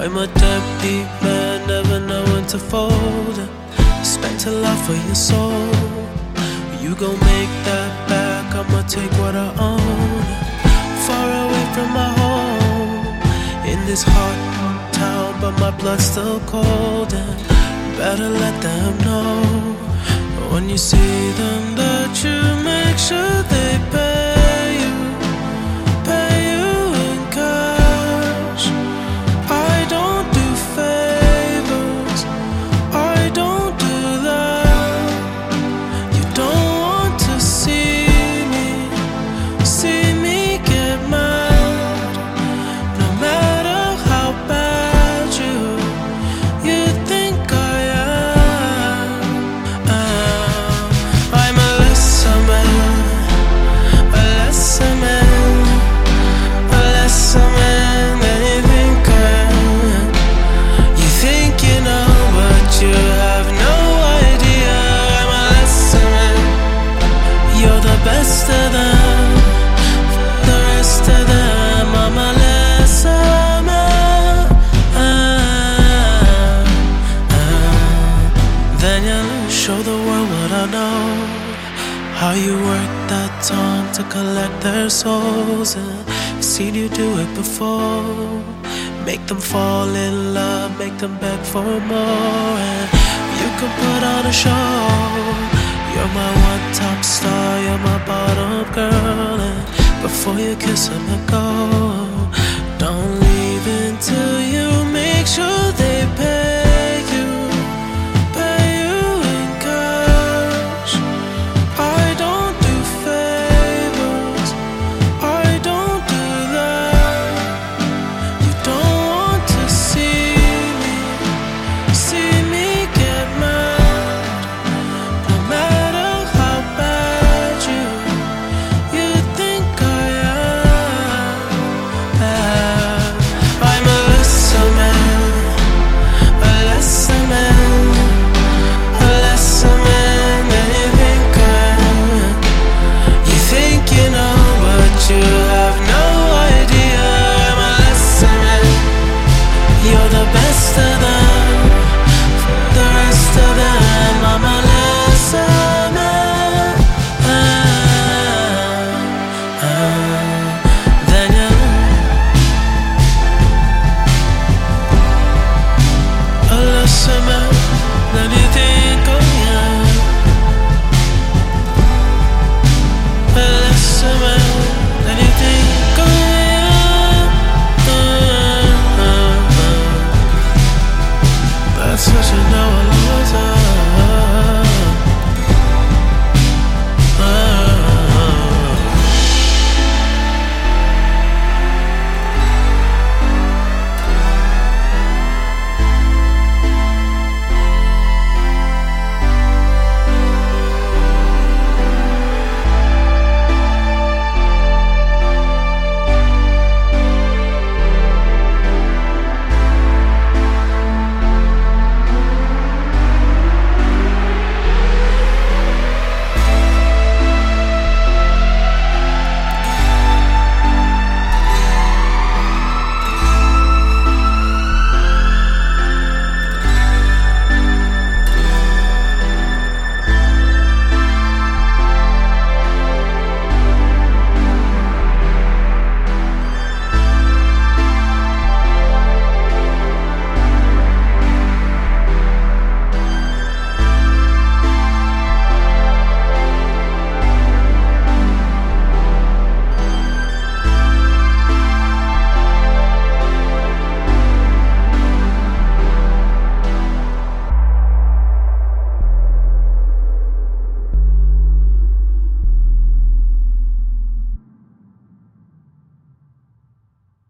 I'm a deadbeat man, never know when to fold it. Expect a lot for your soul. You gon' make that back, I'ma take what I own. Far away from my home, in this hot town, but my blood's still cold. And better let them know, when you see them, that you make sure they pay you in cash. I don't do favors, I don't do that. You don't want to see me get mad. No matter how bad you think I am. I'm a lesser man, a lesser man, a lesser man than you think I am. You think you know, but you have no idea. I'm a lesser man, you're the best of them. The rest of them, I'm a lesser man. Then you show the world what I know, how you work that tongue to collect their souls. And I've seen you do it before. Make them fall in love, make them beg for more. And you can put on a show. You're my one top star, you're my bottom girl. And before you kiss them and go,